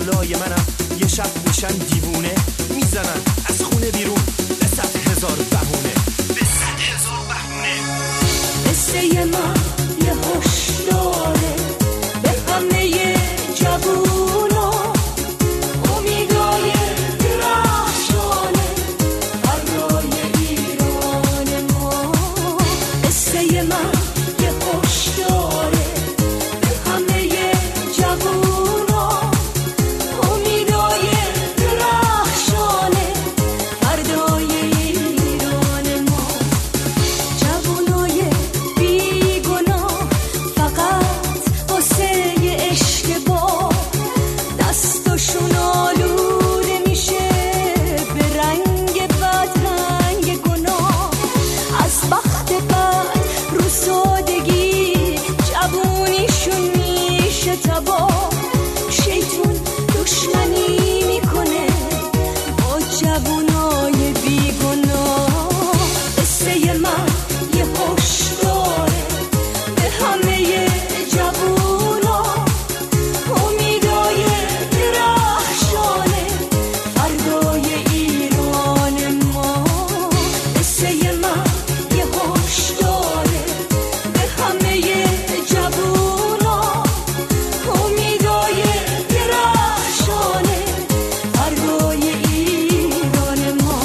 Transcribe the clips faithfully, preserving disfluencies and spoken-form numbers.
سالای منم یه شب میشن دیوونه، میزنن از خونه بیرون به صد هزار بهونه، به صد هزار بهونه. قصه من یه هشداره به همه جوونا، امیدای درخشانه برای ایران ما. قصه من یه هشداره به همه جوونا، امیدای درخشانه فردای ایران ما. جوونای بیگناه فقط واسه اشتباه دستشون آلوده میشه به رنگ بد، رنگ گناه. از بخت بد رو سادگی جوونیشون میشه تباه. شیطون دشمنی میکنه با جوونای بیگناه. قصه من یه هشداره به همه جوونا، امیدای درخشانه فردای ایران ما. قصه من یه هشداره به همه جوونا، امیدای درخشانه فردای ایران ما.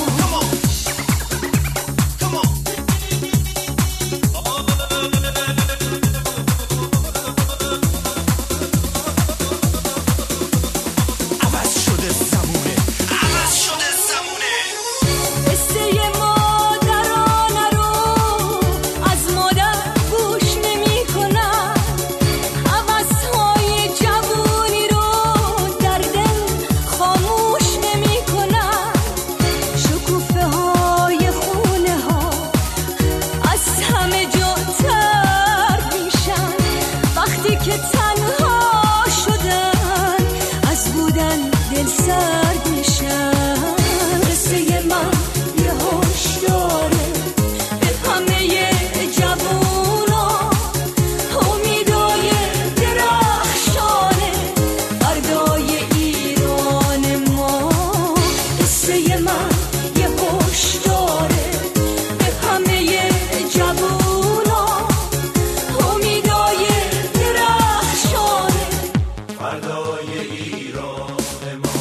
عوض شده زمونه، عوض شده زمونه. قصه مادرانه رو از مادر گوش نمی کنن، عوضهای جوونی رو در دل خاموش نمی کنن. شکوفه های خونه ها از همه جا تر میشن وقتی که تنها شدن، از بودن دل سرد میشن. قصه من یه هشداره به همه جوونا، امیدای درخشانه فردای ایران ما. قصه من یه هشداره به همه جوونا، امیدای درخشانه فردای ایران ما.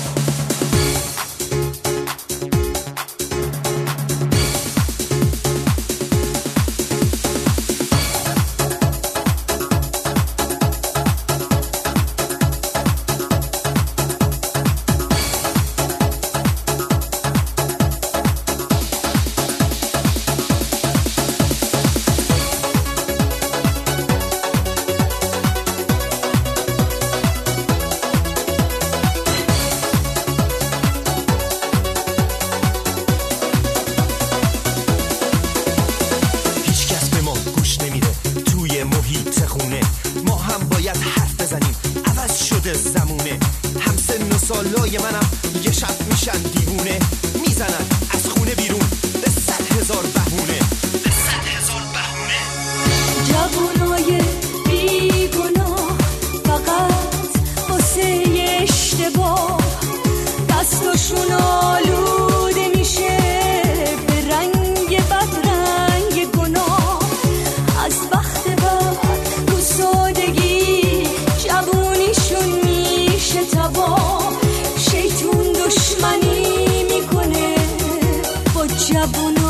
هیچ کس به ما گوش نمیده توی محیط خونه، ما هم باید حرف بزنیم. عوض شده زمونه، هم سن و سالای منم یه شب میشن دیوونه، میزنن از خونه بیرون به صد هزار بهونه، به صد هزار بهونه. جوونای بیگناه فقط واسه اشتباه دستشون آلوده میشه به رنگ بد، رنگ گناه. از بخت بد رو سادگی جوونیشون میشه تباه. شیطون دشمنی میکنه با جوون